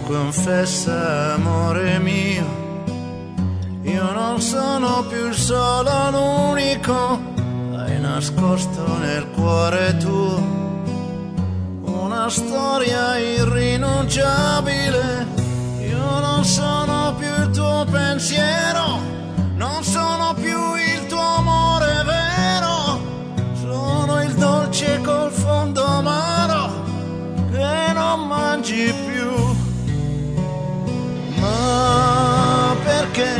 Confessa, amore mio, io non sono più il solo, l'unico. Hai nascosto nel cuore tuo una storia irrinunciabile. Io non sono più il tuo pensiero, non sono più il tuo amore vero. Sono il dolce col fondo amaro che non mangi più. Ma perché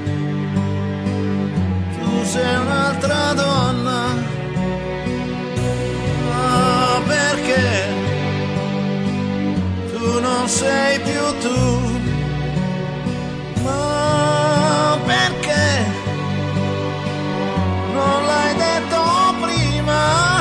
tu sei un'altra donna? Ma perché tu non sei più tu? Ma perché non l'hai detto prima?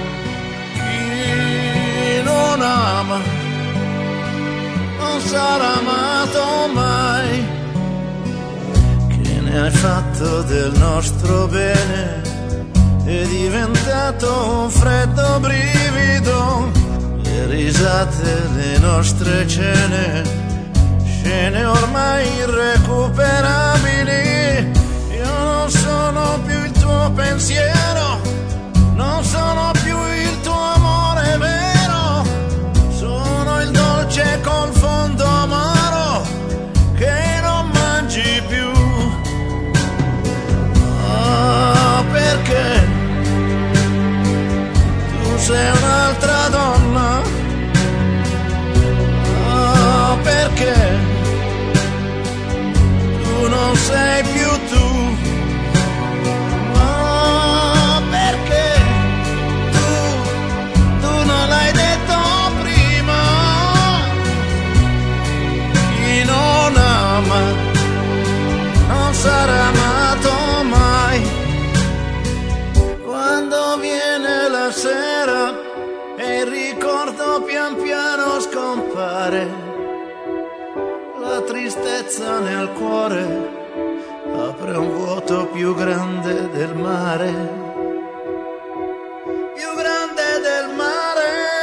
Chi non ama non sarà amato mai. Che ne hai fatto del nostro bene? È diventato un freddo brivido. Le risate, le nostre cene, scene ormai irrecuperabili. Io non sono più il tuo pensiero, non sono più il tuo amore vero. Sono il dolce col fondo amaro che non mangi più. Ah, perché tu sei un'altra donna? Ah, perché tu non sei più tu? Ah, perché tu non l'hai detto prima? Chi non ama non sarà amato mai. Quando viene la sera e il ricordo pian piano scompare, la tristezza nel cuore apre un vuoto più grande del mare, più grande del mare.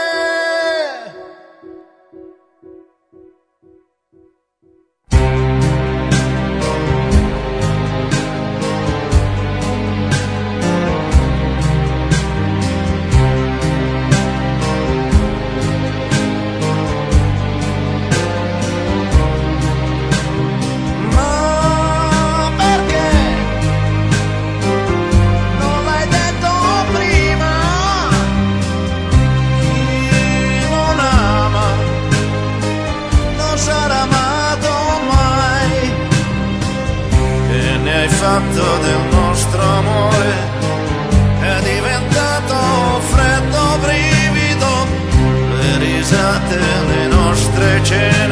Fatto del nostro amore è diventato un freddo brivido. Le risate, le nostre cene,